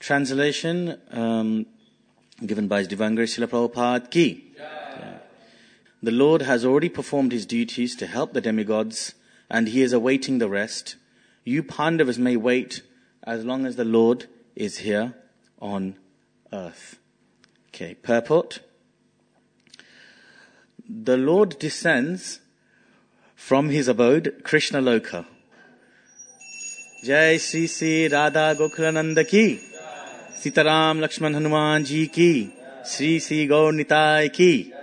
Translation given by His Divine Grace Srila Prabhupada Ki. Yeah. The Lord has already performed His duties to help the demigods, and He is awaiting the rest. You Pandavas may wait as long as the Lord is here on earth. Okay, purport. The Lord descends from His abode, Krishna Loka. Jai Sri Sri Radha Gokulananda Ki. Sitaram Lakshman Hanuman Ji Ki. Sri Sri Gaur Nitai Ki.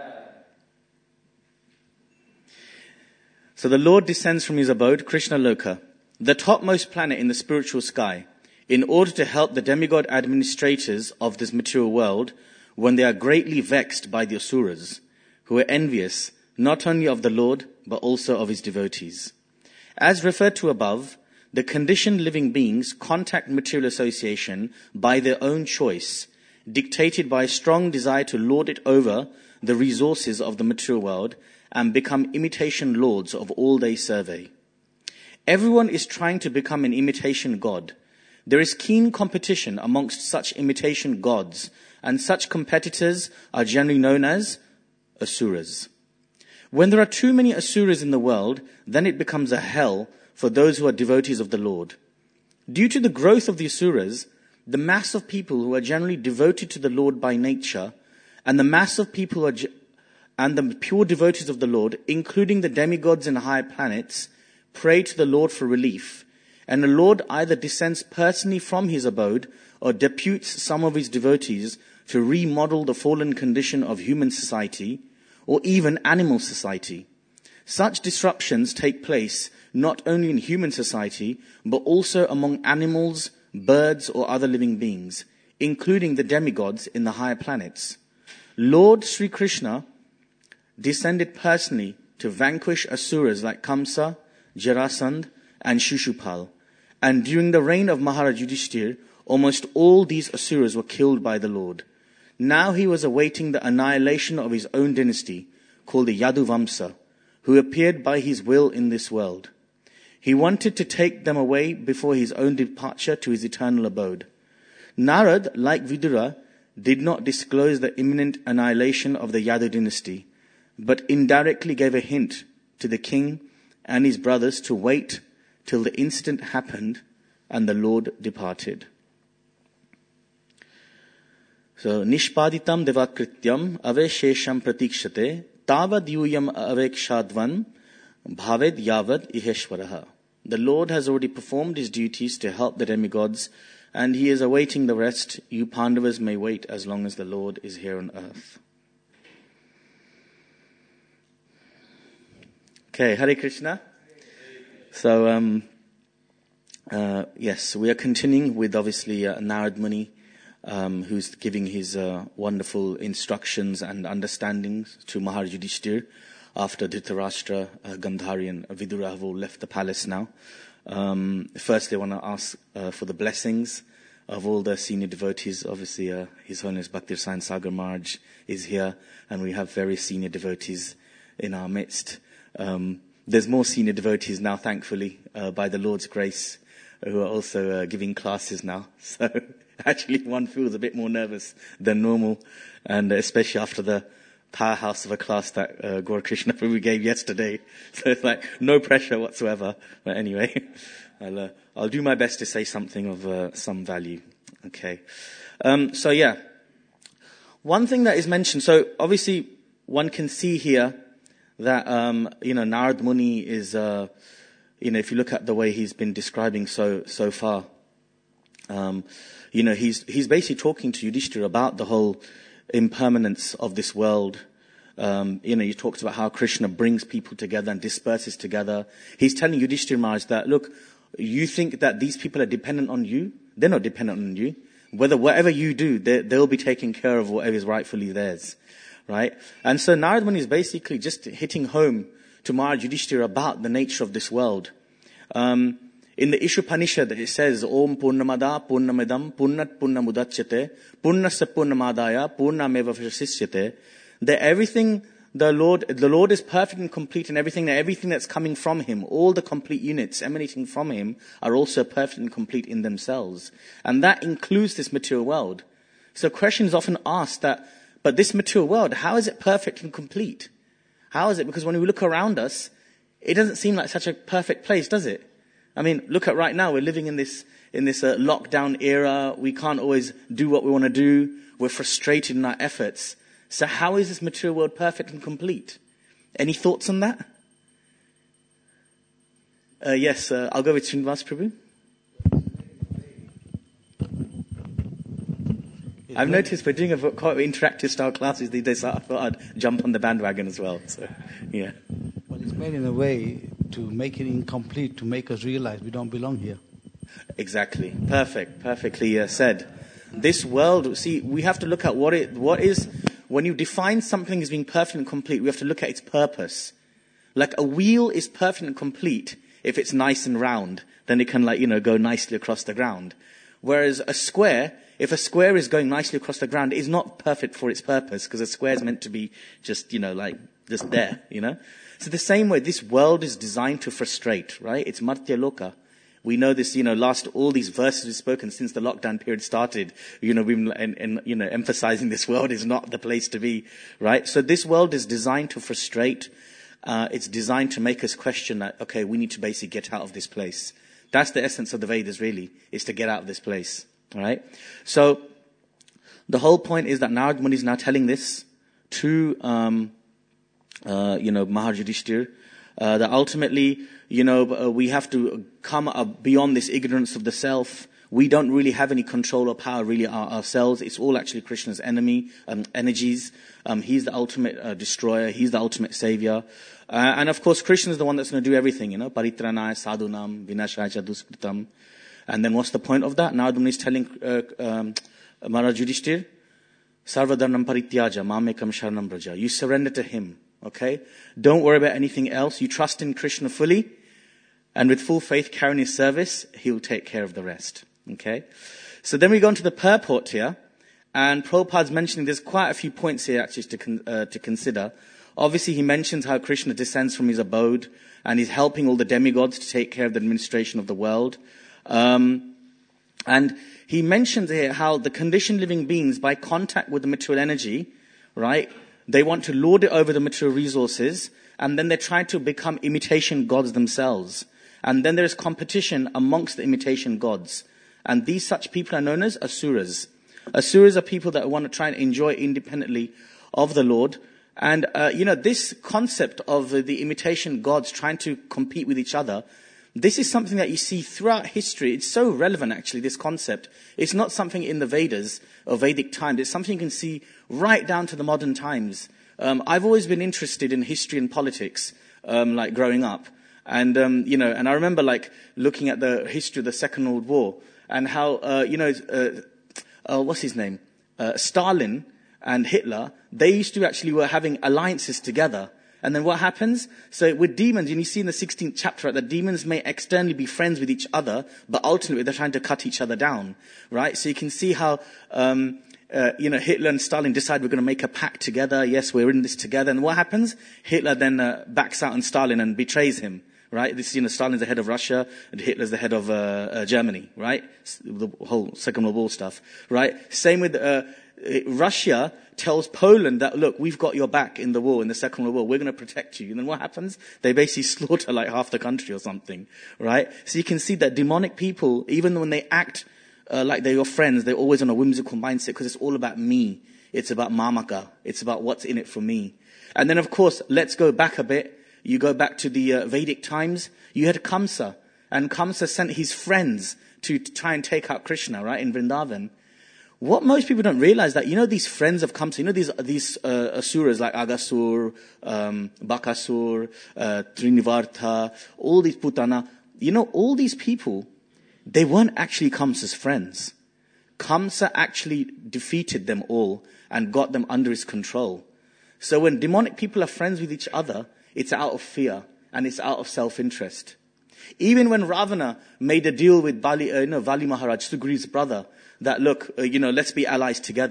So the Lord descends from His abode, Krishna Loka, the topmost planet in the spiritual sky, in order to help the demigod administrators of this material world when they are greatly vexed by the Asuras, who are envious not only of the Lord but also of His devotees. As referred to above, the conditioned living beings contact material association by their own choice, dictated by a strong desire to lord it over the resources of the material world and become imitation lords of all they survey. Everyone is trying to become an imitation god. There is keen competition amongst such imitation gods, and such competitors are generally known as Asuras. When there are too many Asuras in the world, then it becomes a hell for those who are devotees of the Lord. Due to the growth of the Asuras, the mass of people who are generally devoted to the Lord by nature, and the mass of people who are and the pure devotees of the Lord, including the demigods and higher planets, pray to the Lord for relief, and the Lord either descends personally from His abode or deputes some of His devotees to remodel the fallen condition of human society or even animal society. Such disruptions take place not only in human society, but also among animals, birds, or other living beings, including the demigods in the higher planets. Lord Sri Krishna descended personally to vanquish Asuras like Kamsa, Jarasandh, and Shishupal. And during the reign of Maharaj Yudhishthir, almost all these Asuras were killed by the Lord. Now He was awaiting the annihilation of His own dynasty, called the Yaduvamsa, who appeared by His will in this world. He wanted to take them away before His own departure to His eternal abode. Narad, like Vidura, did not disclose the imminent annihilation of the Yadu dynasty, but indirectly gave a hint to the king and his brothers to wait till the incident happened and the Lord departed. So, Nishpaditam devakrityam aveshesham pratikshate tavad yuyam avekshadvan bhaved yavad iheshwaraha. The Lord has already performed His duties to help the demigods, and He is awaiting the rest. You Pandavas may wait as long as the Lord is here on earth. Okay, Hare Krishna. So, yes, we are continuing with obviously Narad Muni, who's giving his wonderful instructions and understandings to Maharaj Yudhishthir after Dhritarashtra, Gandhari and Vidura have all left the palace now. First, they want to ask for the blessings of all the senior devotees. Obviously, His Holiness Bhakti Rasayan Sagar Maharaj is here, and we have very senior devotees in our midst. There's more senior devotees now, thankfully, by the Lord's grace, who are also giving classes now. So actually one feels a bit more nervous than normal, and especially after the powerhouse of a class that Gaura Krishna Prabhu gave yesterday. So it's like no pressure whatsoever. But anyway, I'll do my best to say something of some value. Okay. So yeah, one thing that is mentioned, so obviously one can see here that, Narad Muni is, if you look at the way he's been describing so far, he's basically talking to Yudhishthira about the whole impermanence of this world. He talks about how Krishna brings people together and disperses together. He's telling Yudhishthira Maharaj that, look, you think that these people are dependent on you? They're not dependent on you. Whatever you do, they'll be taking care of whatever is rightfully theirs. Right? And so Narad Muni is basically just hitting home to Maharaj Yudhishthira about the nature of this world. In the Ishopanishad, it says, Om Purnamada Purnamidam Purnat Purnamudachyate Purnasya Purnamadaya Purnameva Vasishyate, that everything the Lord is perfect and complete in everything that's coming from him, all the complete units emanating from him are also perfect and complete in themselves. And that includes this material world. So questions often asked that, but this material world, how is it perfect and complete? How is it? Because when we look around us, it doesn't seem like such a perfect place, does it? I mean, look at right now, we're living in this lockdown era. We can't always do what we want to do. We're frustrated in our efforts. So how is this material world perfect and complete? Any thoughts on that? Yes, I'll go with Srinivas Prabhu. I've noticed we're doing quite interactive style classes these days, so I thought I'd jump on the bandwagon as well. So, yeah. Well, it's made in a way to make it incomplete, to make us realize we don't belong here. Exactly. Perfectly said. This world, see, we have to look at what is, when you define something as being perfect and complete, we have to look at its purpose. Like a wheel is perfect and complete if it's nice and round, then it can go nicely across the ground. Whereas a square, if a square is going nicely across the ground, is not perfect for its purpose, because a square is meant to be just, just there, So the same way, this world is designed to frustrate, right? It's Martya Loka. We know this, all these verses we've spoken since the lockdown period started, we've been, emphasizing this world is not the place to be, right? So this world is designed to frustrate. It's designed to make us question that, okay, we need to basically get out of this place. That's the essence of the Vedas, really, is to get out of this place, all right? So the whole point is that Narad Muni is now telling this to, Maharaj Yudhishthira, that ultimately, we have to come beyond this ignorance of the self. We don't really have any control or power really ourselves. It's all actually Krishna's energies. He's the ultimate destroyer. He's the ultimate savior. And of course, Krishna is the one that's going to do everything, Paritranaya sadhunam vinashaya duskritam. And then what's the point of that? Narad Muni is telling Maharaj Yudhishthira, sarvadharnam parityaja mamekam sharanam braja. You surrender to him. Okay? Don't worry about anything else. You trust in Krishna fully, and with full faith, carry on his service, he'll take care of the rest. Okay? So then we go on to the purport here, and Prabhupada's mentioning there's quite a few points here actually to consider. Obviously, he mentions how Krishna descends from his abode, and he's helping all the demigods to take care of the administration of the world. And he mentions here how the conditioned living beings, by contact with the material energy, right, they want to lord it over the material resources, and then they try to become imitation gods themselves. And then there is competition amongst the imitation gods. And these such people are known as asuras. Asuras are people that want to try and enjoy independently of the Lord. And, this concept of the imitation gods trying to compete with each other, this is something that you see throughout history. It's so relevant, actually, this concept. It's not something in the Vedas or Vedic times. It's something you can see right down to the modern times. I've always been interested in history and politics, growing up. And, and I remember, looking at the history of the Second World War and how, what's his name? Stalin and Hitler, they used to actually were having alliances together. And then what happens? So with demons, and you see in the 16th chapter, that demons may externally be friends with each other, but ultimately they're trying to cut each other down, right? So you can see how, Hitler and Stalin decide we're going to make a pact together. Yes, we're in this together. And what happens? Hitler then backs out on Stalin and betrays him, right? This, Stalin's the head of Russia and Hitler's the head of Germany, right? The whole Second World War stuff, right? Same with Russia tells Poland that, look, we've got your back in the war, in the Second World War. We're going to protect you. And then what happens? They basically slaughter half the country or something, right? So you can see that demonic people, even when they act like they're your friends, they're always on a whimsical mindset because it's all about me. It's about mamaka. It's about what's in it for me. And then, of course, let's go back a bit. You go back to the Vedic times. You had Kamsa. And Kamsa sent his friends to try and take out Krishna, right, in Vrindavan. What most people don't realize that, these friends of Kamsa, these asuras like Agasur, Bakasur, Trinivartha, all these Putana, all these people, they weren't actually Kamsa's friends. Kamsa actually defeated them all and got them under his control. So when demonic people are friends with each other, it's out of fear and it's out of self-interest. Even when Ravana made a deal with Vali Maharaj, Sugri's brother, that look, let's be allies together.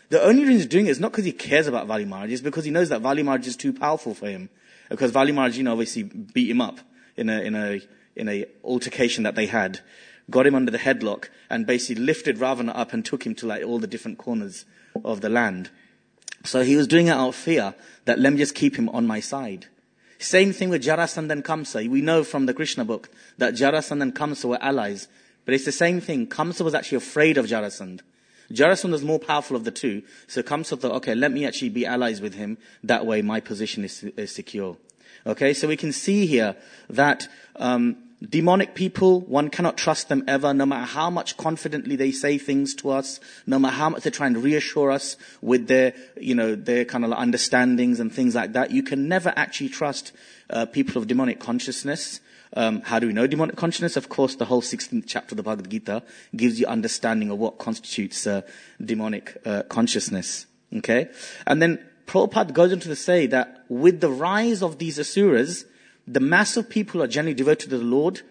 The only reason he's doing it is not because he cares about Vali Maharaj, it's because he knows that Vali Maharaj is too powerful for him. Because Vali Maharaj, obviously beat him up in a altercation that they had, got him under the headlock, and basically lifted Ravana up and took him to like all the different corners of the land. So he was doing it out of fear that let me just keep him on my side. Same thing with Jarasandha and Kamsa. We know from the Krishna book that Jarasandha and Kamsa were allies. But it's the same thing. Kamsa was actually afraid of Jarasandha. Jarasandha was more powerful of the two. So Kamsa thought, okay, let me actually be allies with him. That way my position is secure. Okay, so we can see here that demonic people, one cannot trust them ever, no matter how much confidently they say things to us, no matter how much they try and reassure us with their kind of understandings and things like that. You can never actually trust people of demonic consciousness. How do we know demonic consciousness? Of course, the whole 16th chapter of the Bhagavad Gita gives you understanding of what constitutes demonic consciousness. Okay? And then Prabhupada goes on to say that with the rise of these asuras, the mass of people are generally devoted to the Lord,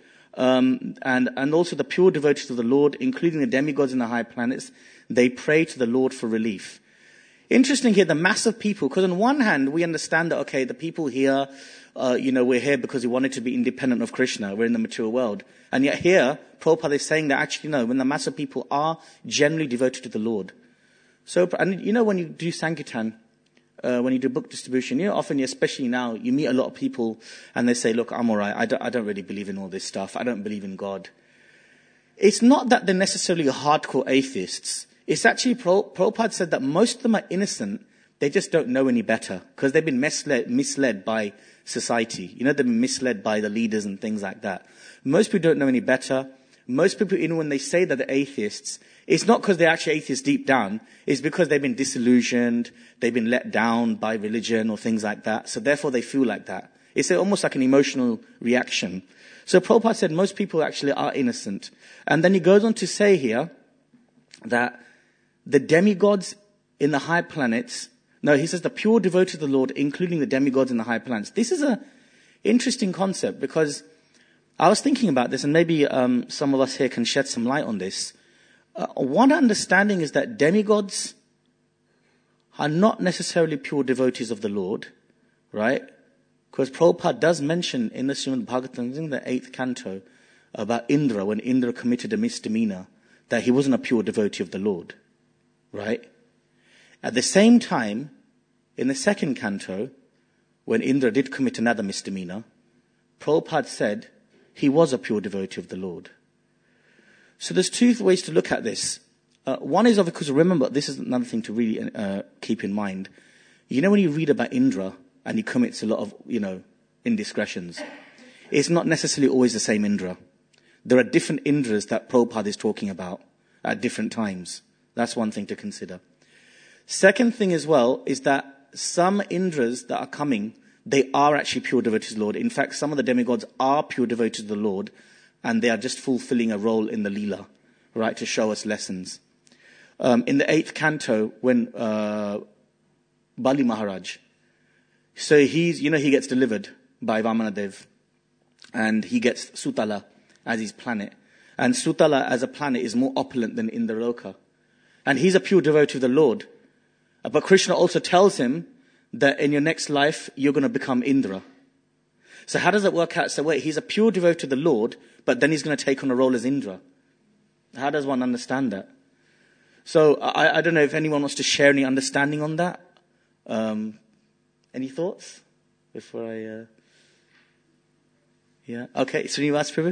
and also the pure devotees of the Lord, including the demigods in the high planets, they pray to the Lord for relief. Interesting here, the mass of people, because on one hand, we understand that, okay, the people here, we're here because we wanted to be independent of Krishna. We're in the material world. And yet here, Prabhupada is saying that actually, no, when the mass of people are generally devoted to the Lord. So, and when you do Sankirtan, when you do book distribution, often, especially now, you meet a lot of people and they say, look, I'm all right. I don't really believe in all this stuff. I don't believe in God. It's not that they're necessarily hardcore atheists. It's actually, Prabhupada said that most of them are innocent. They just don't know any better because they've been misled by society. They've been misled by the leaders and things like that. Most people don't know any better. Most people, when they say that they're atheists, it's not because they're actually atheists deep down. It's because they've been disillusioned, they've been let down by religion or things like that. So therefore they feel like that. It's almost like an emotional reaction. So Prabhupada said most people actually are innocent. And then he goes on to say here that the demigods in the high planets, he says the pure devotees of the Lord, including the demigods in the high planets. This is an interesting concept because I was thinking about this, and maybe some of us here can shed some light on this. One understanding is that demigods are not necessarily pure devotees of the Lord, right? Because Prabhupada does mention in the Srimad Bhagavatam, in the 8th canto, about Indra, when Indra committed a misdemeanor, that he wasn't a pure devotee of the Lord, right? At the same time, in the 2nd canto, when Indra did commit another misdemeanor, Prabhupada said he was a pure devotee of the Lord. So there's two ways to look at this. One is, of course, remember, this is another thing to really keep in mind. When you read about Indra and he commits a lot of, indiscretions, it's not necessarily always the same Indra. There are different Indras that Prabhupada is talking about at different times. That's one thing to consider. Second thing as well is that some Indras that are coming, they are actually pure devotees of the Lord. In fact, some of the demigods are pure devotees of the Lord, and they are just fulfilling a role in the Leela, right, to show us lessons. In the 8th canto, when Bali Maharaj, so he gets delivered by Vamanadev, and he gets Sutala as his planet. And Sutala as a planet is more opulent than Indraloka. And he's a pure devotee of the Lord. But Krishna also tells him that in your next life, you're going to become Indra. So how does it work out? So wait, he's a pure devotee of the Lord, but then he's going to take on a role as Indra. How does one understand that? So I don't know if anyone wants to share any understanding on that. Any thoughts before I... Yeah. Okay, Srinivas Prabhu?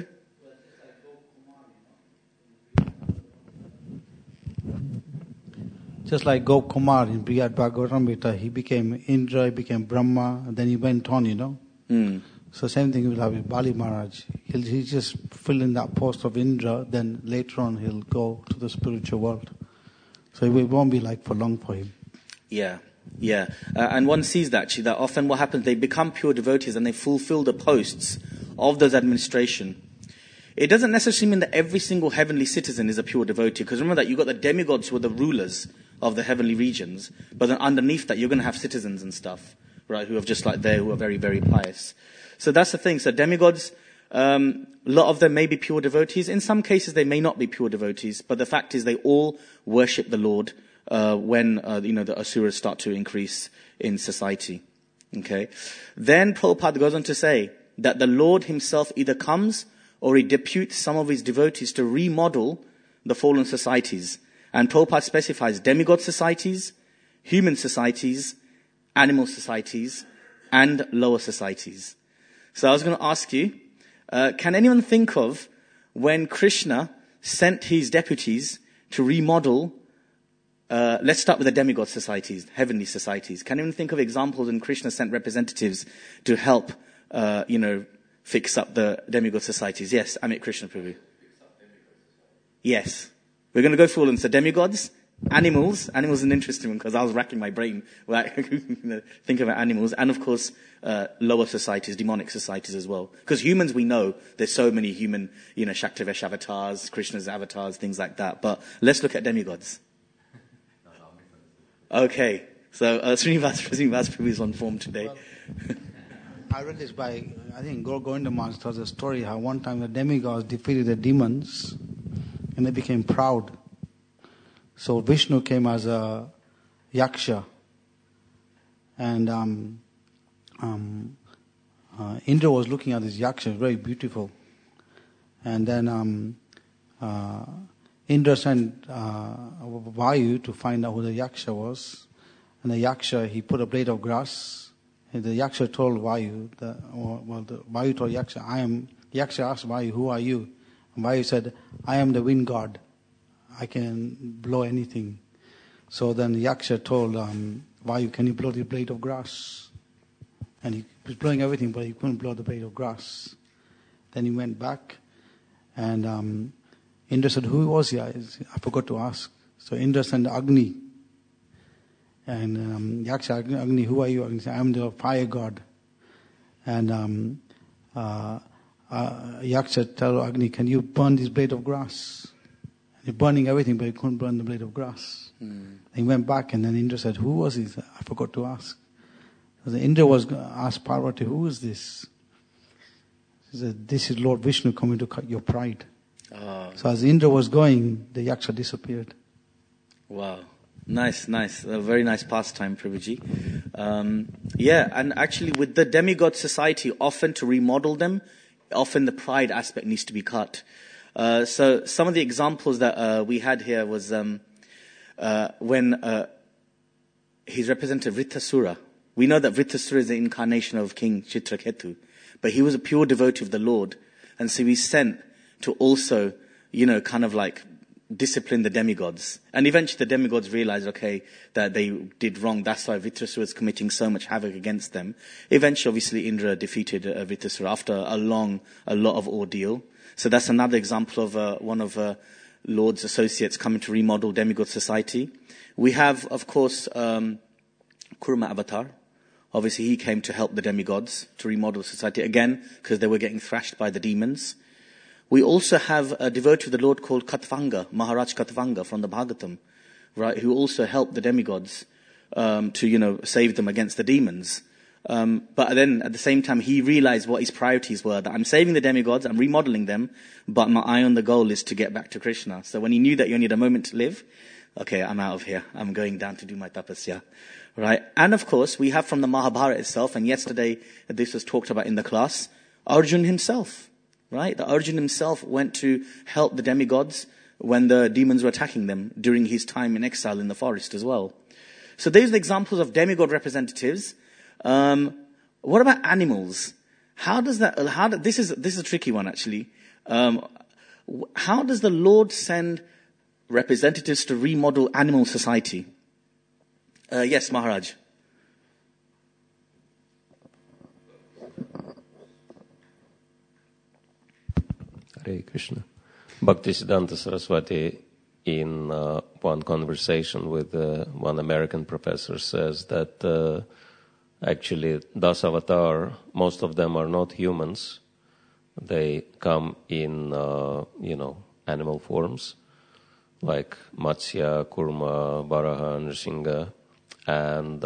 Just like Gop Kumar in Brihad Bhagavatamrita, he became Indra, he became Brahma, and then he went on, So same thing will have with Bali Maharaj. He'll just fill in that post of Indra, then later on he'll go to the spiritual world. So it won't be like for long for him. Yeah. And one sees that actually, that often what happens, they become pure devotees and they fulfill the posts of those administration. It doesn't necessarily mean that every single heavenly citizen is a pure devotee, because remember that you've got the demigods who are the rulers of the heavenly regions, but then underneath that you're going to have citizens and stuff, right, who are just like there, who are very, very pious. So that's the thing. So demigods, a lot of them may be pure devotees. In some cases they may not be pure devotees, but the fact is they all worship the Lord when the asuras start to increase in society. Okay, then Prabhupada goes on to say that the Lord himself either comes or he deputes some of his devotees to remodel the fallen societies. And Prabhupada specifies demigod societies, human societies, animal societies, and lower societies. So I was going to ask you, can anyone think of when Krishna sent his deputies to remodel, let's start with the demigod societies, heavenly societies. Can anyone think of examples when Krishna sent representatives to help, fix up the demigod societies? Yes, Amit Krishna Prabhu. Yes. We're going to go through all of them. So demigods, animals. Animals is an interesting one because I was racking my brain think about animals. And of course, lower societies, demonic societies as well. Because humans, we know there's so many human, Shaktivesh avatars, Krishna's avatars, things like that. But let's look at demigods. Okay. So Srinivas Prabhu is on form today. Well, I read this by, I think, Govinda Maharaj tells a story how one time the demigods defeated the demons and they became proud. So Vishnu came as a yaksha, and Indra was looking at this yaksha, very beautiful. And then Indra sent Vayu to find out who the yaksha was. And the yaksha, he put a blade of grass. And the yaksha told Vayu, the Vayu told yaksha, yaksha asked Vayu, who are you? And Vayu said, I am the wind god. I can blow anything. So then yaksha told Vayu, can you blow the blade of grass? And he was blowing everything, but he couldn't blow the blade of grass. Then he went back, and Indra said, who was he? I forgot to ask. So Indra sent Agni. And yaksha, Agni, who are you? Agni said, I am the fire god. And yaksha told Agni, can you burn this blade of grass? And he's burning everything, but he couldn't burn the blade of grass. He went back, and then Indra said, who was he? I forgot to ask. So Indra was asked Parvati, who is this? He said, this is Lord Vishnu coming to cut your pride. So as Indra was going, the yaksha disappeared. Wow. Nice. A very nice pastime, Prabhuji. And actually with the demigod society, often to remodel them, often the pride aspect needs to be cut. So some of the examples that we had here was when he's represented Vritrasura. We know that Vritrasura is the incarnation of King Chitraketu, but he was a pure devotee of the Lord, and so he's sent to also, kind of like discipline the demigods. And eventually the demigods realized, okay, that they did wrong. That's why Vritrasura was committing so much havoc against them. Eventually, obviously, Indra defeated Vritrasura after a lot of ordeal. So that's another example of one of Lord's associates coming to remodel demigod society. We have, of course, Kurma Avatar. Obviously, he came to help the demigods to remodel society again because they were getting thrashed by the demons. We also have a devotee of the Lord called Katvanga, Maharaj Katvanga from the Bhagavatam, right, who also helped the demigods to, save them against the demons. But then at the same time, he realized what his priorities were, that I'm saving the demigods, I'm remodeling them, but my eye on the goal is to get back to Krishna. So when he knew that you need a moment to live, okay, I'm out of here. I'm going down to do my tapasya. Right? And of course, we have from the Mahabharata itself, and yesterday this was talked about in the class, Arjun himself. Right? The Arjun himself went to help the demigods when the demons were attacking them during his time in exile in the forest as well. So these are examples of demigod representatives. What about animals? This is a tricky one actually. How does the Lord send representatives to remodel animal society? Yes, Maharaj. Hare Krishna. Bhaktisiddhanta Saraswati, in one conversation with one American professor, says that actually Dasavatar, most of them are not humans. They come in, animal forms, like Matsya, Kurma, Varaha, Nrsimha. And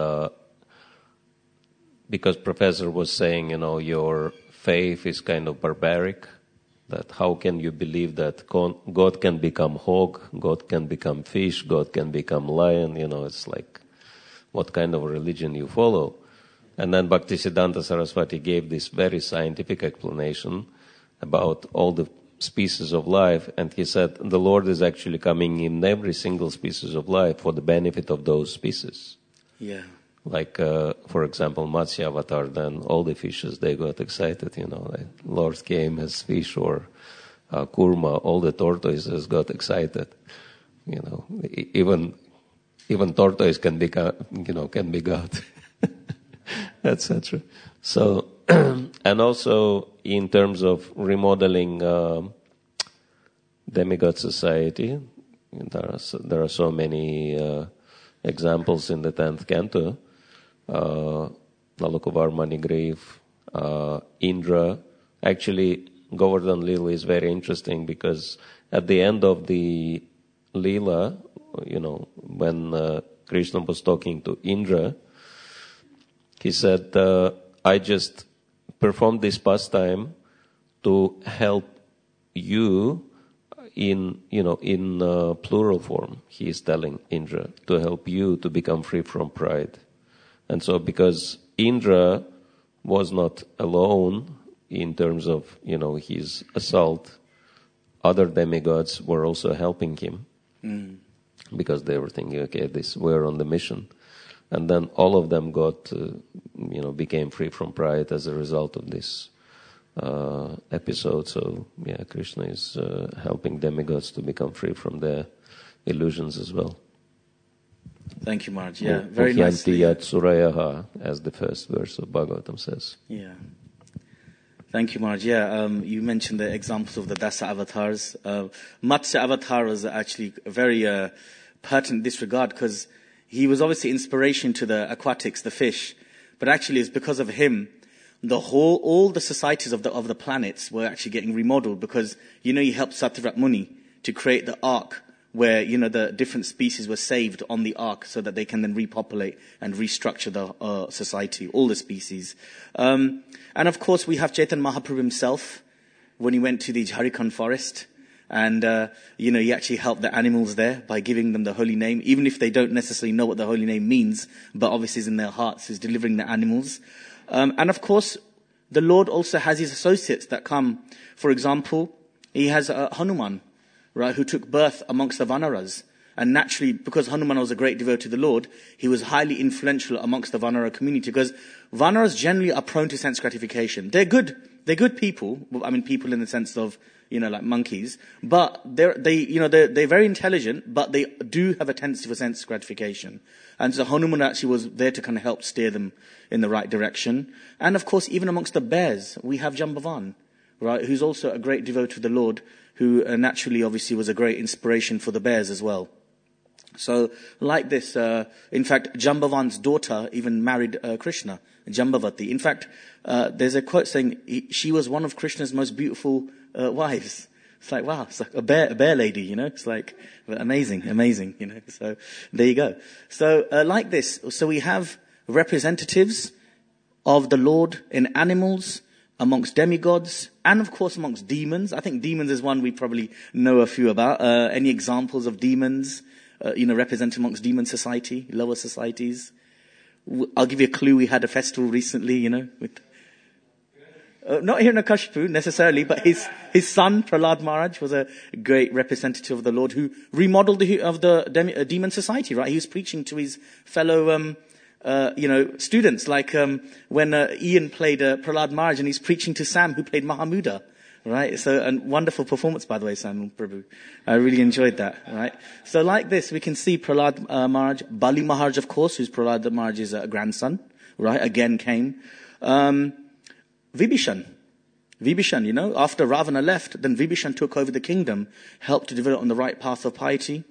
because professor was saying, your faith is kind of barbaric, That how can you believe that God can become hog, God can become fish, God can become lion? It's like, what kind of religion you follow? And then Bhaktisiddhanta Saraswati gave this very scientific explanation about all the species of life, and he said the Lord is actually coming in every single species of life for the benefit of those species. Yeah. Like, for example, Matsya Avatar, then all the fishes, they got excited, like Lord came as fish, or Kurma, all the tortoises got excited. Even tortoise can be God, etc. So, and also in terms of remodeling demigod society, there are so many examples in the 10th canto. Nalakuvar Manigrave, Indra. Actually, Govardhan Leela is very interesting because at the end of the Leela, when Krishna was talking to Indra, he said, I just performed this pastime to help you in plural form. He is telling Indra to help you to become free from pride. And so because Indra was not alone in terms of, his assault, other demigods were also helping him. Because they were thinking, okay, we're on the mission. And then all of them became free from pride as a result of this episode. So, Krishna is helping demigods to become free from their illusions as well. Thank you, Maharaj. Yeah, very nicely. Yat Surayaha, as the first verse of Bhagavatam says. Yeah. Thank you, Maharaj. Yeah, you mentioned the examples of the Dasa avatars. Matsya avatar was actually very pertinent in this regard because he was obviously inspiration to the aquatics, the fish. But actually it's because of him, all the societies of the planets were actually getting remodeled because, he helped Satyavrat Muni to create the ark where, the different species were saved on the ark so that they can then repopulate and restructure the society, all the species. And of course, we have Chaitanya Mahaprabhu himself when he went to the Jharikand forest. And, he actually helped the animals there by giving them the holy name, even if they don't necessarily know what the holy name means, but obviously is in their hearts, is delivering the animals. And of course, the Lord also has his associates that come. For example, he has Hanuman, right, who took birth amongst the Vanaras. And naturally, because Hanuman was a great devotee to the Lord, he was highly influential amongst the Vanara community, because Vanaras generally are prone to sense gratification. They're good people. I mean, people in the sense of, like monkeys, but they're very intelligent, but they do have a tendency for sense gratification. And so Hanuman actually was there to kind of help steer them in the right direction. And of course, even amongst the bears, we have Jambavan, right, who's also a great devotee to the Lord, who naturally, obviously, was a great inspiration for the bears as well. So, like this, in fact, Jambavan's daughter even married Krishna, Jambavati. In fact, there's a quote saying she was one of Krishna's most beautiful wives. It's like, wow, it's like a bear lady, It's like amazing. So there you go. So like this, so we have representatives of the Lord in animals, amongst demigods, and of course amongst demons. I think demons is one we probably know a few about. Any examples of demons, represented amongst demon society, lower societies? I'll give you a clue. We had a festival recently, with not Hiranyakashipu necessarily, but his son Prahlad Maharaj was a great representative of the Lord who remodeled the demon society. Right, he was preaching to his fellow students, like when Ian played Prahlad Maharaj, and he's preaching to Sam, who played Mahamuda. Right, so a wonderful performance, by the way, Sam Prabhu. I really enjoyed that. Right, so like this, we can see Prahlad Maharaj, Bali Maharaj, of course, who's Prahlad Maharaj's grandson. Right, again came. Vibhishan, after Ravana left, then Vibhishan took over the kingdom, helped to develop on the right path of piety.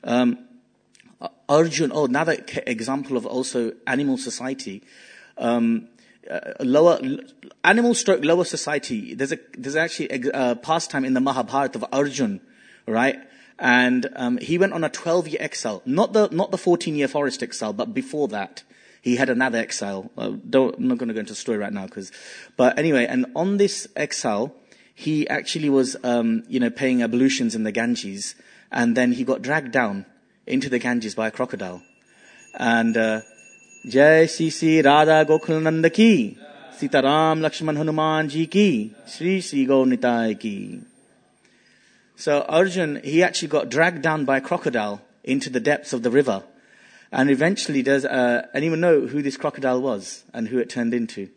Arjun, another example of also animal society. Lower society. There's actually a pastime in the Mahabharata of Arjun, right? And he went on a 12-year exile, not the 14-year forest exile, but before that. He had another exile. I'm not going to go into the story right now, but anyway, and on this exile, he actually was, paying ablutions in the Ganges, and then he got dragged down into the Ganges by a crocodile. And Jai Sri Sri Radha Gokul Nanda ki, Sita Ram Lakshman Hanuman ji ki, Sri Sri Gaur Nitai ki. So Arjun, he actually got dragged down by a crocodile into the depths of the river. And eventually, does anyone know who this crocodile was and who it turned into?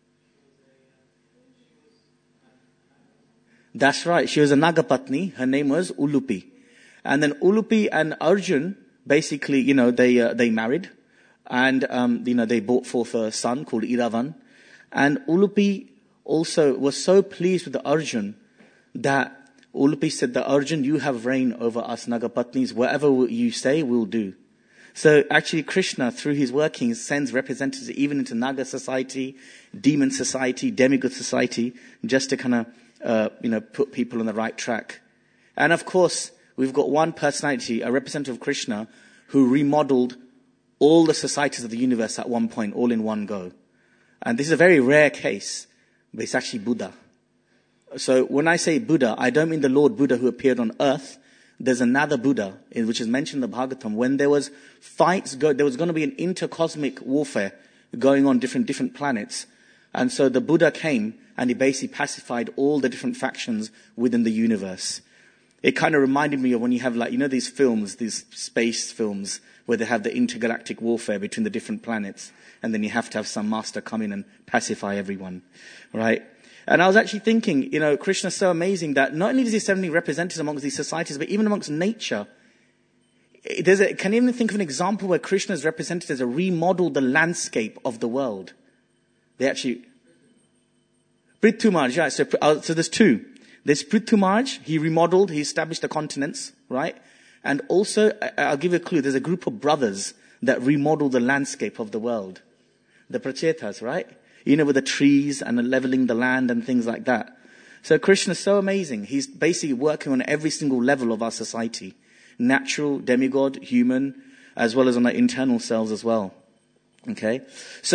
That's right. She was a Nagapatni. Her name was Ulupi. And then Ulupi and Arjun, basically, they married. And, they brought forth a son called Iravan. And Ulupi also was so pleased with the Arjun that Ulupi said that, Arjun, you have reign over us Nagapatnis. Whatever you say, we'll do. So actually Krishna, through his workings, sends representatives even into Naga society, demon society, demigod society, just to kind of, put people on the right track. And of course, we've got one personality, a representative of Krishna, who remodeled all the societies of the universe at one point, all in one go. And this is a very rare case, but it's actually Buddha. So when I say Buddha, I don't mean the Lord Buddha who appeared on earth. There's another Buddha, which is mentioned in the Bhagavatam, when there was fights, there was going to be an intercosmic warfare going on different planets. And so the Buddha came and he basically pacified all the different factions within the universe. It kind of reminded me of when you have these films, these space films, where they have the intergalactic warfare between the different planets. And then you have to have some master come in and pacify everyone, right? And I was actually thinking, Krishna's so amazing that not only does he suddenly represent us amongst these societies, but even amongst nature. Can you even think of an example where Krishna is represented as a remodel the landscape of the world? They actually... Prithumaj, right? So there's two. There's Prithumaj, he remodeled, he established the continents, right? And also, I'll give you a clue, there's a group of brothers that remodel the landscape of the world. The Prachetas, right? With the trees and leveling the land and things like that. So Krishna is so amazing. He's basically working on every single level of our society. Natural, demigod, human, as well as on our internal selves as well. Okay? So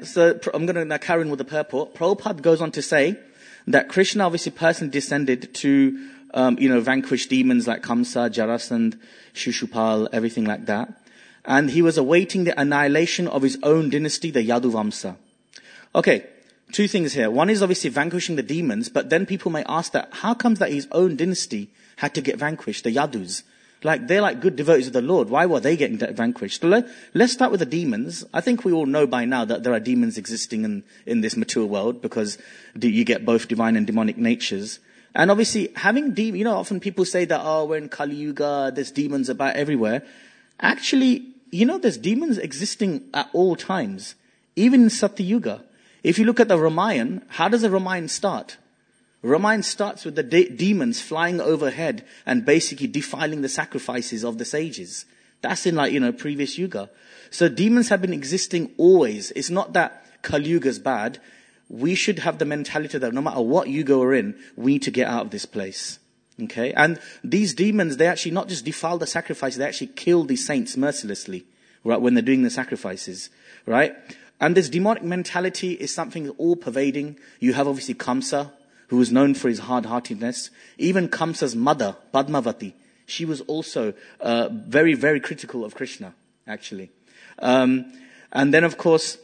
I'm going to now carry on with the purport. Prabhupada goes on to say that Krishna obviously personally descended to, vanquish demons like Kamsa, Jarasandh, Shishupal, everything like that. And he was awaiting the annihilation of his own dynasty, the Yaduvamsa. Okay, two things here. One is obviously vanquishing the demons, but then people may ask that, how comes that his own dynasty had to get vanquished, the Yadus? They're good devotees of the Lord. Why were they getting vanquished? So let's start with the demons. I think we all know by now that there are demons existing in this mature world, because you get both divine and demonic natures. And obviously having often people say that, we're in Kali Yuga, there's demons about everywhere. Actually, there's demons existing at all times, even in Satya Yuga. If you look at the Ramayana, how does the Ramayana start? Ramayana starts with the demons flying overhead and basically defiling the sacrifices of the sages. That's in previous Yuga. So demons have been existing always. It's not that Kali Yuga is bad. We should have the mentality that no matter what Yuga we're in, we need to get out of this place. Okay? And these demons, they actually not just defile the sacrifices, they actually kill the saints mercilessly, right, when they're doing the sacrifices, right? And this demonic mentality is something all pervading. You have obviously Kamsa, who was known for his hard-heartedness. Even Kamsa's mother, Padmavati, she was also very, very critical of Krishna, actually. And then, of course,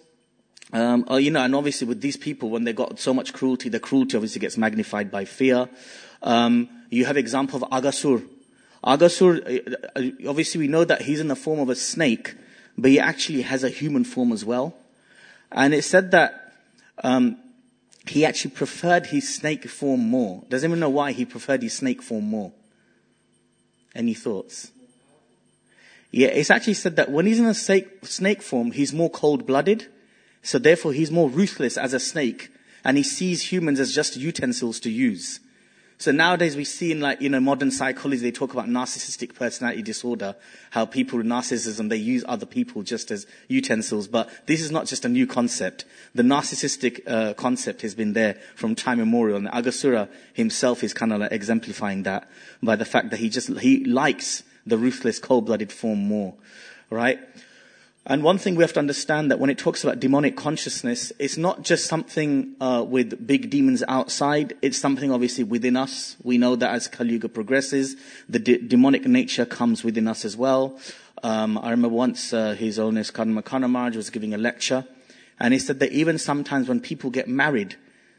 and obviously with these people, when they got so much cruelty, the cruelty obviously gets magnified by fear. You have example of Aghasur. Aghasur, obviously we know that he's in the form of a snake, but he actually has a human form as well. And it said that he actually preferred his snake form more. Does anyone know why he preferred his snake form more? Any thoughts? Yeah, it's actually said that when he's in a snake form, he's more cold-blooded. So therefore, he's more ruthless as a snake. And he sees humans as just utensils to use. So nowadays we see in modern psychology, they talk about narcissistic personality disorder, how people with narcissism, they use other people just as utensils. But this is not just a new concept. The narcissistic concept has been there from time immemorial. And Aghasura himself is kind of exemplifying that by the fact that he likes the ruthless, cold-blooded form more, right? And one thing we have to understand that when it talks about demonic consciousness, it's not just something with big demons outside. It's something obviously within us. We know that as Kali Yuga progresses, the demonic nature comes within us as well. I remember once His Holiness Kadma Kana Maharaj was giving a lecture, and he said that even sometimes when people get married,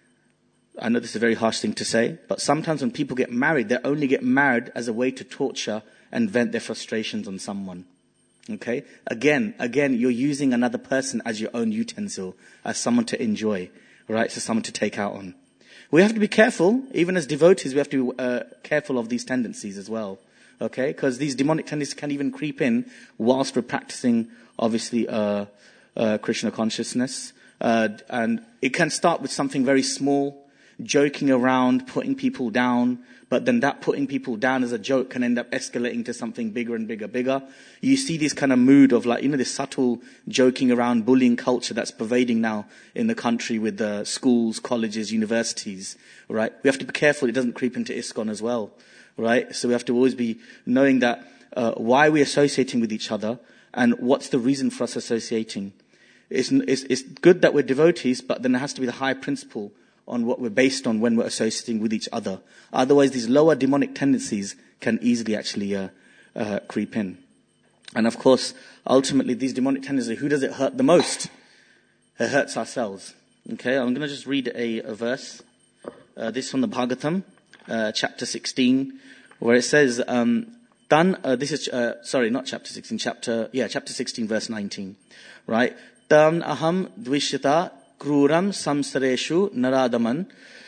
I know this is a very harsh thing to say, but sometimes when people get married, they only get married as a way to torture and vent their frustrations on someone. Okay? Again, you're using another person as your own utensil, as someone to enjoy, right? So someone to take out on. We have to be careful, even as devotees, we have to be careful of these tendencies as well. Okay? Because these demonic tendencies can even creep in whilst we're practicing, obviously, Krishna consciousness. And it can start with something very small, joking around, putting people down, but then that putting people down as a joke can end up escalating to something bigger and bigger. You see this kind of mood of like, this subtle joking around, bullying culture that's pervading now in the country with the schools, colleges, universities, right? We have to be careful it doesn't creep into ISKCON as well, right? So we have to always be knowing that why we're associating with each other and what's the reason for us associating. It's good that we're devotees, but then there has to be the high principle on what we're based on when we're associating with each other. Otherwise, these lower demonic tendencies can easily actually creep in. And of course, ultimately, these demonic tendencies, who does it hurt the most? It hurts ourselves. Okay, I'm going to just read a verse. This is from the Bhagavatam, chapter 16, where it says, this is, not chapter 16, chapter 16, verse 19, right? Tan aham dvishita kruram samsareshu naradaman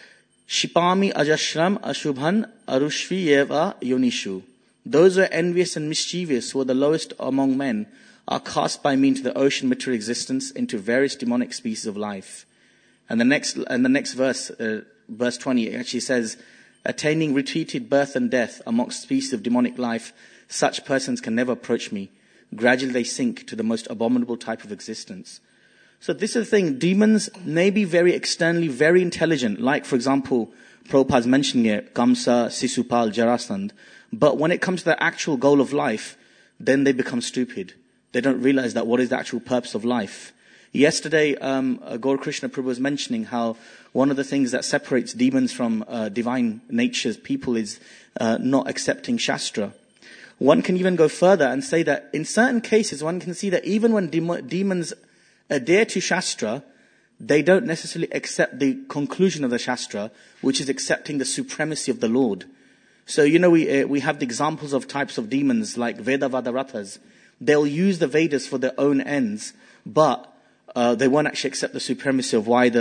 shipami ajashram ashubhan arushvi eva yonishu. Those who are envious and mischievous, who are the lowest among men, are cast by me into the ocean material existence, into various demonic species of life. And the next verse, verse 20, it actually says, attaining repeated birth and death amongst species of demonic life, such persons can never approach me. Gradually they sink to the most abominable type of existence. So this is the thing, demons may be very externally very intelligent, like for example, Prabhupada's mentioning it, Kamsa, Sisupal, Jarasandh. But when it comes to the actual goal of life, then they become stupid. They don't realize that what is the actual purpose of life. Yesterday, Gaur Krishna Prabhu was mentioning how one of the things that separates demons from divine nature's people is not accepting Shastra. One can even go further and say that in certain cases, one can see that even when demons adhere to Shastra, they don't necessarily accept the conclusion of the Shastra, which is accepting the supremacy of the Lord. So, we have the examples of types of demons like Vedavadarathas. They'll use the Vedas for their own ends, but they won't actually accept the supremacy of why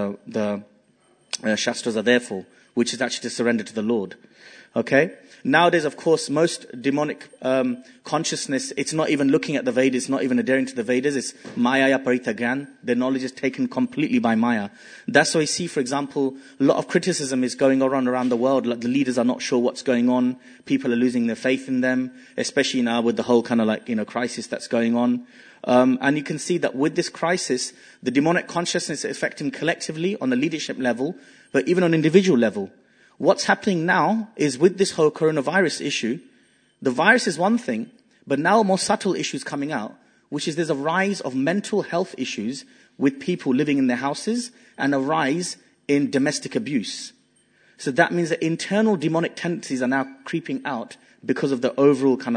the Shastras are there for, which is actually to surrender to the Lord. Okay? Nowadays, of course, most demonic consciousness, it's not even looking at the Vedas, it's not even adhering to the Vedas, it's Maya Paritagyan. Their knowledge is taken completely by Maya. That's why we see, for example, a lot of criticism is going on around the world. Like the leaders are not sure what's going on. People are losing their faith in them, especially now with the whole kind of crisis that's going on. And you can see that with this crisis, the demonic consciousness is affecting collectively on the leadership level, but even on individual level. What's happening now is with this whole coronavirus issue, the virus is one thing, but now more subtle issues coming out, which is there's a rise of mental health issues with people living in their houses and a rise in domestic abuse. So that means that internal demonic tendencies are now creeping out because of the overall kind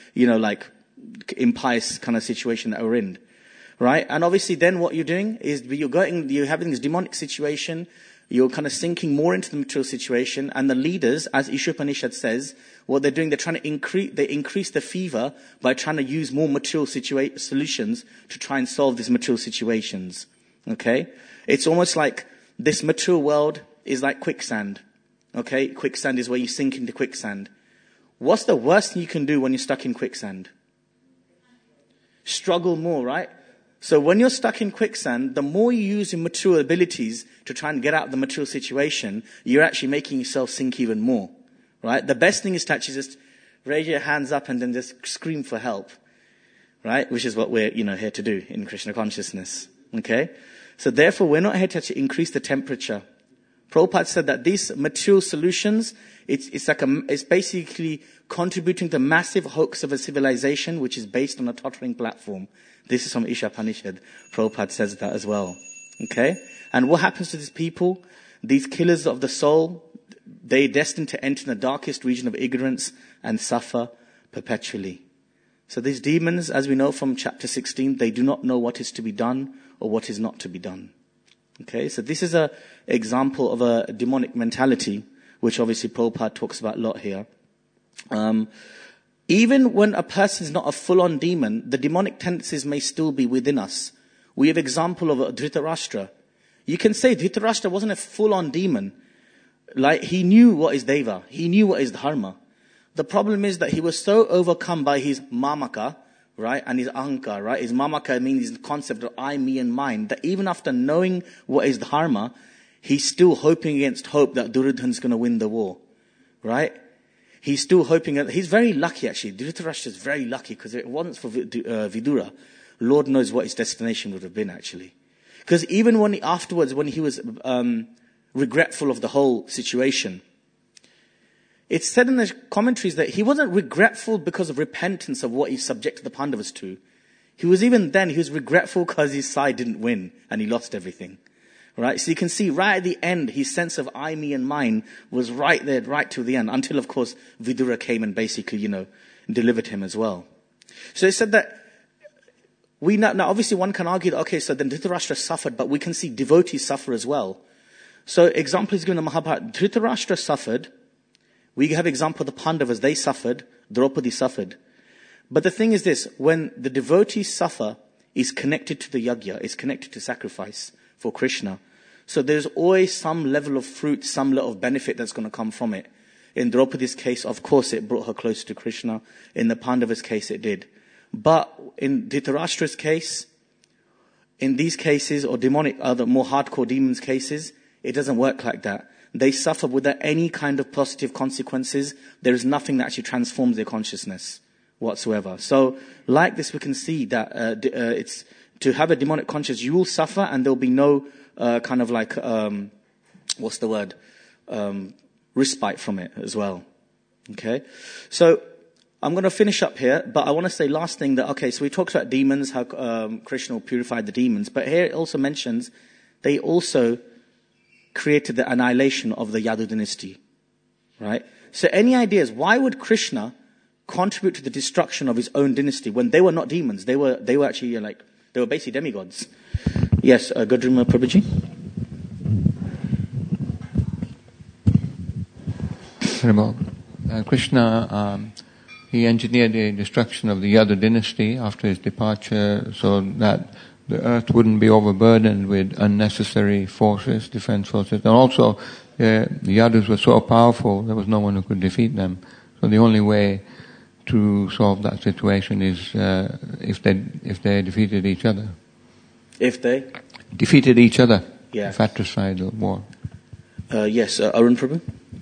of impious kind of situation that we're in. Right? And obviously then what you're doing is you're having this demonic situation. You're kind of sinking more into the material situation, and the leaders, as Ishopanishad says, what they're doing, they're trying to increase the fever by trying to use more material solutions to try and solve these material situations. Okay? It's almost like this material world is like quicksand. Okay? Quicksand is where you sink into quicksand. What's the worst thing you can do when you're stuck in quicksand? Struggle more, right? So when you're stuck in quicksand, the more you use your material abilities to try and get out of the material situation, you're actually making yourself sink even more, right? The best thing is to actually just raise your hands up and then just scream for help, right? Which is what we're, here to do in Krishna consciousness, okay? So therefore, we're not here to actually increase the temperature Prabhupada said that these material solutions, it's basically contributing to the massive hoax of a civilization which is based on a tottering platform. This is from Ishopanishad. Prabhupada says that as well. Okay? And what happens to these people? These killers of the soul, they're destined to enter the darkest region of ignorance and suffer perpetually. So these demons, as we know from chapter 16, they do not know what is to be done or what is not to be done. Okay, so this is an example of a demonic mentality, which obviously Prabhupada talks about a lot here. Even when a person is not a full-on demon, the demonic tendencies may still be within us. We have example of Dhritarashtra. You can say Dhritarashtra wasn't a full-on demon. Like, he knew what is Deva. He knew what is Dharma. The problem is that he was so overcome by his mamaka, right, and his ahankar, right? His mamaka means the concept of I, me, and mine, that even after knowing what is Dharma, he's still hoping against hope that Duryodhana's going to win the war, right? He's still hoping, he's very lucky actually. Dhritarashtra is very lucky, because if it wasn't for Vidura, Lord knows what his destination would have been actually. Because even when he was regretful of the whole situation, it's said in the commentaries that he wasn't regretful because of repentance of what he subjected the Pandavas to. He was regretful because his side didn't win and he lost everything. Right? So you can see right at the end, his sense of I, me, and mine was right there, right to the end, until of course Vidura came and basically, delivered him as well. So it said that now obviously one can argue that, okay, so then Dhritarashtra suffered, but we can see devotees suffer as well. So example is given in the Mahabharata. Dhritarashtra suffered. We have example of the Pandavas, they suffered, Draupadi suffered. But the thing is this, when the devotees suffer, is connected to the yajna, is connected to sacrifice for Krishna. So there's always some level of fruit, some level of benefit that's going to come from it. In Draupadi's case, of course, it brought her closer to Krishna. In the Pandavas' case, it did. But in Dhritarashtra's case, in these cases, or other more hardcore demons' cases, it doesn't work like that. They suffer without any kind of positive consequences. There is nothing that actually transforms their consciousnness whatsoever. So, like this, we can see that it's to have a demonic consciousness, you will suffer, and there will be no respite from it as well. Okay, so I'm going to finish up here, but I want to say last thing that so we talked about demons, how Krishna purified the demons, but here it also mentions they also created the annihilation of the Yadu dynasty, right? So any ideas, why would Krishna contribute to the destruction of his own dynasty when they were not demons? They were actually they were basically demigods. Yes, Godrima Prabhuji. Krishna, he engineered the destruction of the Yadu dynasty after his departure so that the earth wouldn't be overburdened with unnecessary forces, defense forces. And also, the Yadus were so powerful, there was no one who could defeat them. So the only way to solve that situation is if they defeated each other. If they? Defeated each other. Yeah. Fratricidal war. Yes, Arun Prabhu?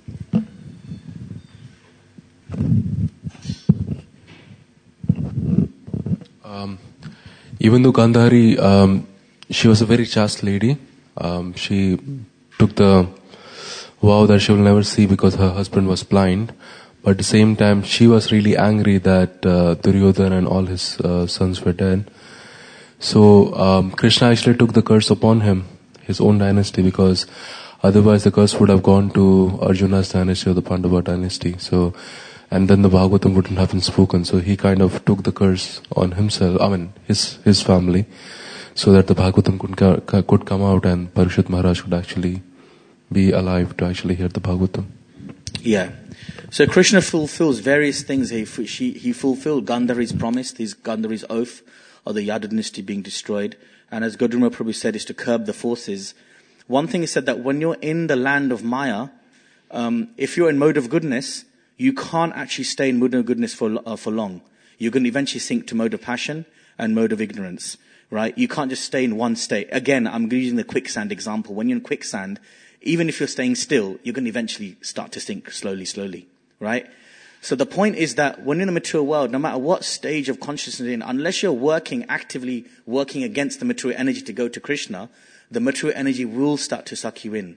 Even though Gandhari, she was a very chaste lady, she took the vow that she will never see because her husband was blind. But at the same time, she was really angry that Duryodhana and all his sons were dead. So Krishna actually took the curse upon him, his own dynasty, because otherwise the curse would have gone to Arjuna's dynasty or the Pandava dynasty. So, and then the Bhagavatam wouldn't have been spoken. So he kind of took the curse on himself, his family, so that the Bhagavatam could come out and Parikshit Maharaj could actually be alive to actually hear the Bhagavatam. Yeah. So Krishna fulfills various things. He fulfilled Gandhari's promise, Gandhari's oath of the Yadu dynasty being destroyed. And as Godruma Prabhu said, is to curb the forces. One thing is said that when you're in the land of Maya, if you're in mode of goodness, you can't actually stay in mode of goodness for long. You're going to eventually sink to mode of passion and mode of ignorance, right? You can't just stay in one state. Again, I'm using the quicksand example. When you're in quicksand, even if you're staying still, you're going to eventually start to sink slowly, right? So the point is that when you're in the material world, no matter what stage of consciousness you're in, unless you're actively working against the material energy to go to Krishna, the material energy will start to suck you in,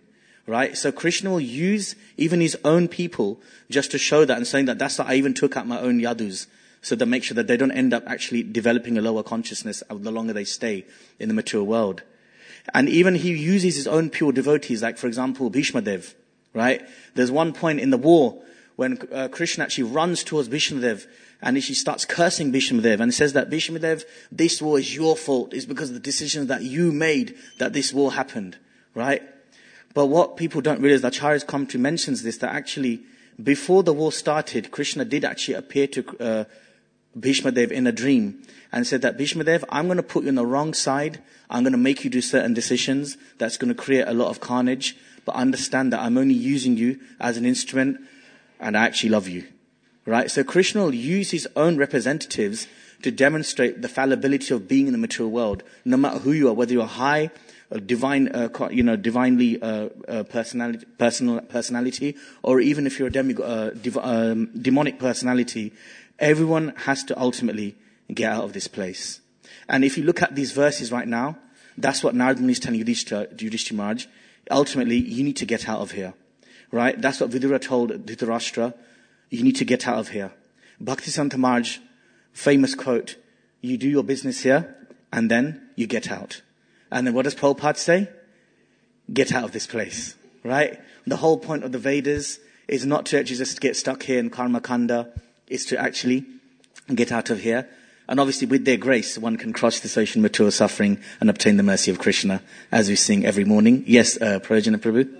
right? So Krishna will use even his own people just to show that and saying that that's why I even took out my own yadus, so that make sure that they don't end up actually developing a lower consciousness the longer they stay in the material world. And even he uses his own pure devotees, like for example, Bhishma Dev, right? There's one point in the war when Krishna actually runs towards Bhishma Dev and she starts cursing Bhishma Dev and says that Bhishma Dev, this war is your fault. It's because of the decisions that you made that this war happened, right? But what people don't realize, the Acharyas come to mentions this, that actually before the war started, Krishna did actually appear to Bhishma Dev in a dream and said that Bhishma Dev, I'm going to put you on the wrong side. I'm going to make you do certain decisions that's going to create a lot of carnage. But understand that I'm only using you as an instrument and I actually love you. Right? So Krishna will use his own representatives to demonstrate the fallibility of being in the material world. No matter who you are, whether you're high, divinely personality, or even if you're a demonic personality, everyone has to ultimately get out of this place. And if you look at these verses right now, that's what Narad Muni is telling Yudhishthira Maharaj. Ultimately, you need to get out of here. Right? That's what Vidura told Dhritarashtra. You need to get out of here. Bhaktisiddhanta Maharaj, famous quote, you do your business here, and then you get out. And then what does Prabhupada say? Get out of this place. Right? The whole point of the Vedas is not to actually just get stuck here in Karma Kanda. It's to actually get out of here. And obviously with their grace, one can cross this ocean of material suffering and obtain the mercy of Krishna, as we sing every morning. Yes, Prajana Prabhu?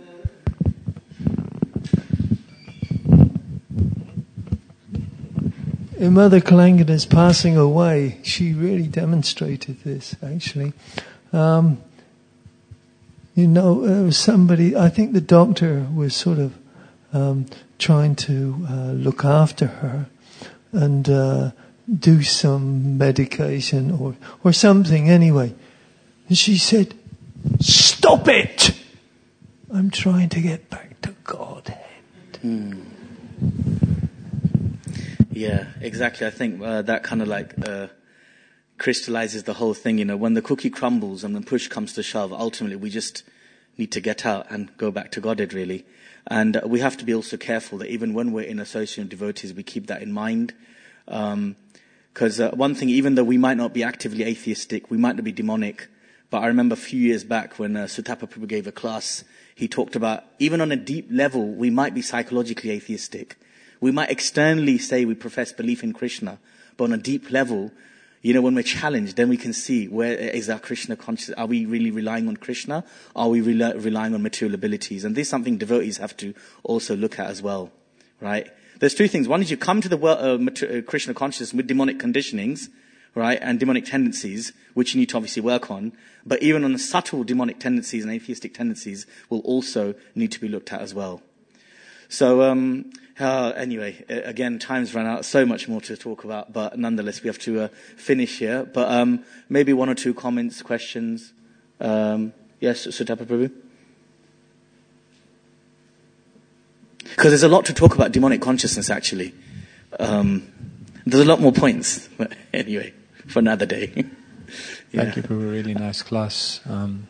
Mother Kalangana's passing away, she really demonstrated this, actually. Somebody, I think the doctor was sort of trying to look after her and do some medication or something anyway. And she said, "Stop it! I'm trying to get back to Godhead." Yeah, exactly. I think that kind of like crystallizes the whole thing. You know, when the cookie crumbles and when push comes to shove, ultimately we just need to get out and go back to Godhead, really. And we have to be also careful that even when we're in association of devotees, we keep that in mind. Because one thing, even though we might not be actively atheistic, we might not be demonic, but I remember a few years back when Sutapa Prabhu gave a class, he talked about even on a deep level, we might be psychologically atheistic. We might externally say we profess belief in Krishna, but on a deep level, you know, when we're challenged, then we can see where is our Krishna consciousness. Are we really relying on Krishna? Are we relying on material abilities? And this is something devotees have to also look at as well, right? There's two things. One is you come to the Krishna consciousness with demonic conditionings, right, and demonic tendencies, which you need to obviously work on. But even on the subtle demonic tendencies and atheistic tendencies will also need to be looked at as well. So, anyway, again, time's run out. So much more to talk about, but nonetheless, we have to finish here. But maybe one or two comments, questions. Yes, Sutapa Prabhu? Because there's a lot to talk about demonic consciousness, actually. There's a lot more points. But anyway, for another day. Yeah. Thank you, Prabhu. Really nice class.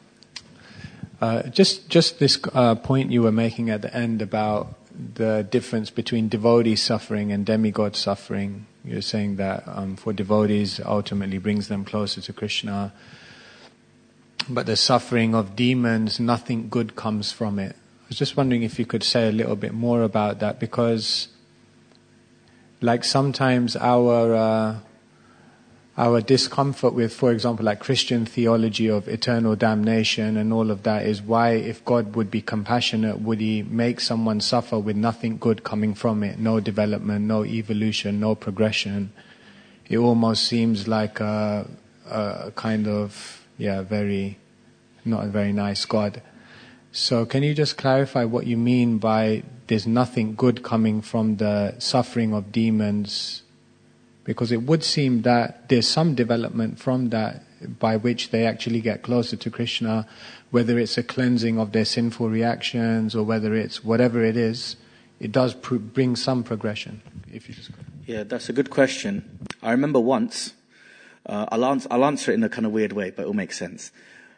Just this point you were making at the end about the difference between devotee suffering and demigod suffering. You're saying that for devotees ultimately brings them closer to Krishna, but the suffering of demons, nothing good comes from it. I was just wondering if you could say a little bit more about that, because like sometimes our discomfort with, for example, like Christian theology of eternal damnation and all of that is why, if God would be compassionate, would He make someone suffer with nothing good coming from it? No development, no evolution, no progression. It almost seems like a kind of, not a very nice God. So can you just clarify what you mean by there's nothing good coming from the suffering of demons? Because it would seem that there's some development from that by which they actually get closer to Krishna, whether it's a cleansing of their sinful reactions or whether it's whatever it is, it does bring some progression. If you just Yeah, that's a good question. I remember once, I'll answer it in a kind of weird way, but it will make sense.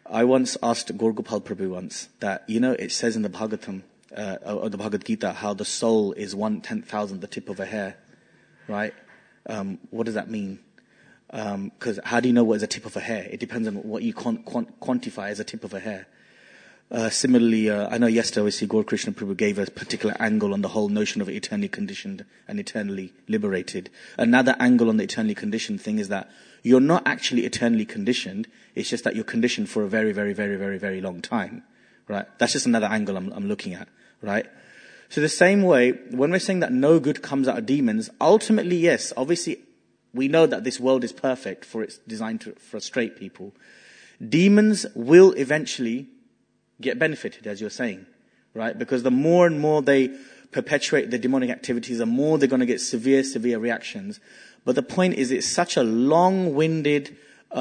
I once asked Gauragopal Prabhu once that, it says in the Bhagavatam, or the Bhagavad Gita, how the soul is 1/10,000th the tip of a hair, right? What does that mean? Because how do you know what is a tip of a hair? It depends on what you quantify as a tip of a hair. Similarly, I know yesterday, obviously, Gaur Krishna Prabhu gave a particular angle on the whole notion of eternally conditioned and eternally liberated. Another angle on the eternally conditioned thing is that you're not actually eternally conditioned. It's just that you're conditioned for a very, very, very, very, very long time, right? That's just another angle I'm looking at, right? So the same way, when we're saying that no good comes out of demons, ultimately, yes, obviously, we know that this world is perfect for it's designed to frustrate people. Demons will eventually get benefited, as you're saying, right? Because the more and more they perpetuate the demonic activities, the more they're going to get severe reactions. But the point is, it's such a long-winded,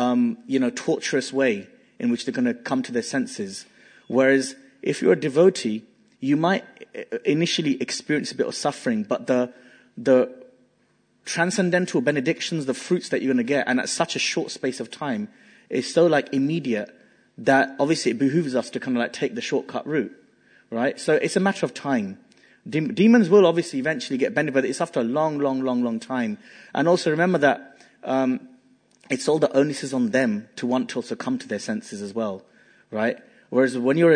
torturous way in which they're going to come to their senses. Whereas if you're a devotee, you might initially experience a bit of suffering, but the transcendental benedictions, the fruits that you're going to get, and at such a short space of time, is so immediate that obviously it behooves us to kind of take the shortcut route, right? So it's a matter of time. Demons will obviously eventually get bended, but it's after a long time. And also remember that it's all the onus is on them to want to also come to their senses as well, right? Whereas when you're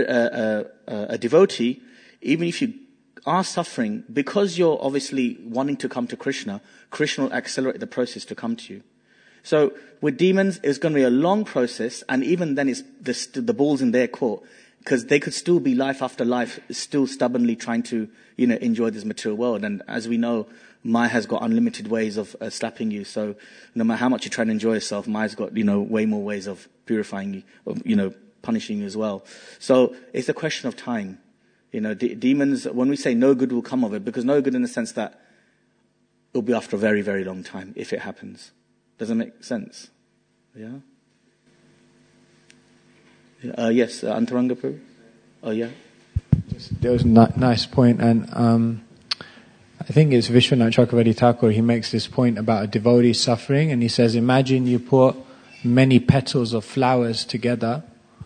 a devotee, even if you are suffering, because you're obviously wanting to come to Krishna, Krishna will accelerate the process to come to you. So with demons, it's going to be a long process, and even then it's the ball's in their court, because they could still be life after life, still stubbornly trying to, enjoy this material world. And as we know, Maya has got unlimited ways of slapping you. So no matter how much you try to enjoy yourself, Maya's got, way more ways of purifying you, punishing you as well. So it's a question of time. Demons, when we say no good will come of it, because no good in the sense that it'll be after a very, very long time if it happens. Does that make sense? Yeah? Yes, Antaranga Prabhu? Oh, yeah? There was a nice point, and I think it's Vishwanath Chakravarti Thakur. He makes this point about a devotee suffering, and he says, imagine you put many petals of flowers together,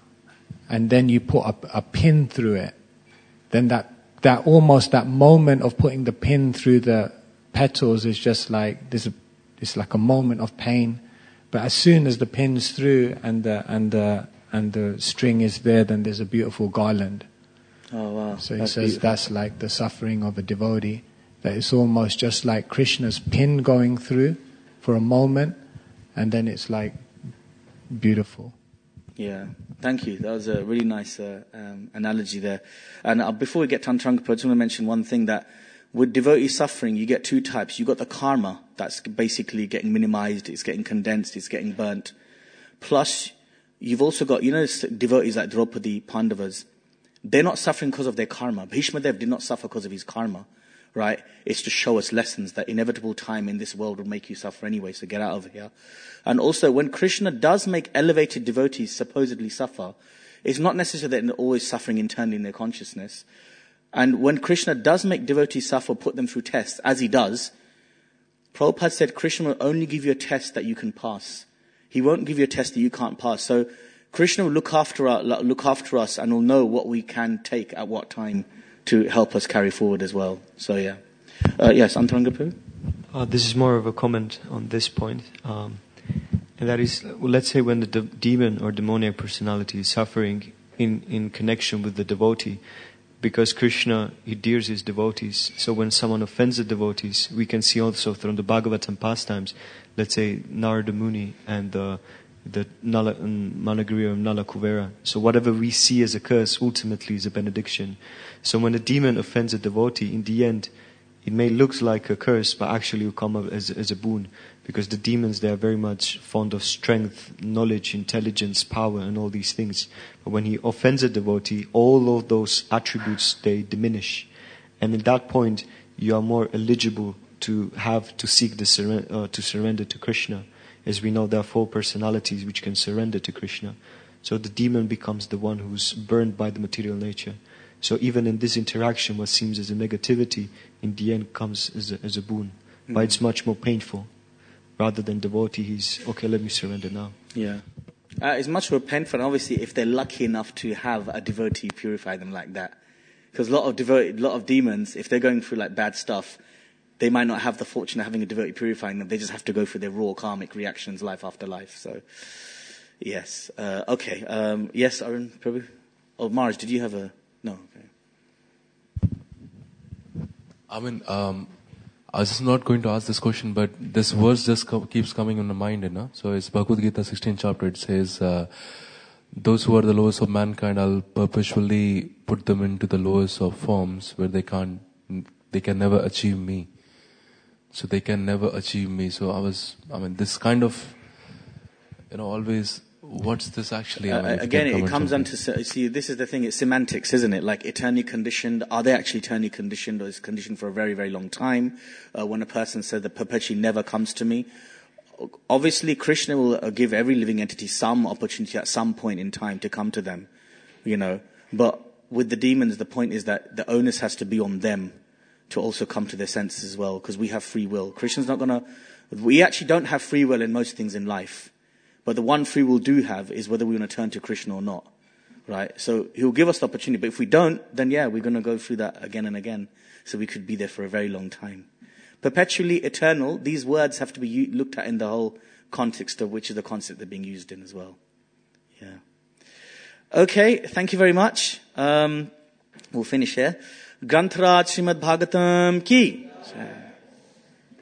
and then you put a pin through it. Then that almost that moment of putting the pin through the petals is just like it's like a moment of pain. But as soon as the pin's through and the string is there, then there's a beautiful garland. Oh wow! So he says that's like the suffering of a devotee. That it's almost just like Krishna's pin going through for a moment, and then it's like beautiful. Yeah, thank you. That was a really nice analogy there. And before we get to Antaranga, I just want to mention one thing, that with devotee suffering, you get two types. You've got the karma, that's basically getting minimized, it's getting condensed, it's getting burnt. Plus, you've also got, devotees like Draupadi, Pandavas. They're not suffering because of their karma. Bhishma Dev did not suffer because of his karma, right? It's to show us lessons that inevitable time in this world will make you suffer anyway, so get out of here. And also, when Krishna does make elevated devotees supposedly suffer, it's not necessarily that they're always suffering internally in their consciousness. And when Krishna does make devotees suffer, put them through tests, as he does, Prabhupada said Krishna will only give you a test that you can pass. He won't give you a test that you can't pass. So Krishna will look after us and will know what we can take at what time to help us carry forward as well. So yeah. Yes, Antaranga Prabhu? This is more of a comment on this point. And that is, let's say when the demon or demoniac personality is suffering in connection with the devotee, because Krishna adheres his devotees. So when someone offends the devotees, we can see also from the Bhagavatam pastimes, let's say Narada Muni and the Managriya and Nala Kuvera. So whatever we see as a curse ultimately is a benediction. So when a demon offends a devotee, in the end, it may look like a curse, but actually will come as a boon. Because the demons, they are very much fond of strength, knowledge, intelligence, power, and all these things. But when he offends a devotee, all of those attributes, they diminish. And at that point, you are more eligible to seek to surrender to Krishna. As we know, there are 4 personalities which can surrender to Krishna. So the demon becomes the one who's burned by the material nature. So even in this interaction, what seems as a negativity, in the end comes as a boon. Mm-hmm. But it's much more painful. Rather than devotee, he's, okay, let me surrender now. Yeah. It's much more painful, and obviously, if they're lucky enough to have a devotee purify them like that. Because a lot of demons, if they're going through like bad stuff, they might not have the fortune of having a devotee purifying them. They just have to go through their raw karmic reactions life after life. So, yes. Okay. Yes, Arun, Prabhu? Oh, Marj, did you have a... No. Okay. I mean, I was just not going to ask this question, but this verse just keeps coming in my mind, you know. So it's Bhagavad Gita 16th chapter. It says, those who are the lowest of mankind, I'll perpetually put them into the lowest of forms where they can never achieve me. So they can never achieve me. So this kind of, always, what's this actually? Again, it comes down to, see, this is the thing, it's semantics, isn't it? Like eternally conditioned, are they actually eternally conditioned, or is conditioned for a very, very long time? When a person said that perpetually never comes to me, obviously Krishna will give every living entity some opportunity at some point in time to come to them, But with the demons, the point is that the onus has to be on them to also come to their senses as well, because we have free will. Krishna's not we actually don't have free will in most things in life. But the one free will do have is whether we want to turn to Krishna or not. Right? So he'll give us the opportunity. But if we don't, then yeah, we're going to go through that again and again. So we could be there for a very long time. Perpetually eternal, these words have to be looked at in the whole context of which is the concept they're being used in as well. Yeah. Okay, thank you very much. We'll finish here. Granth Raj Srimad Bhagavatam ki.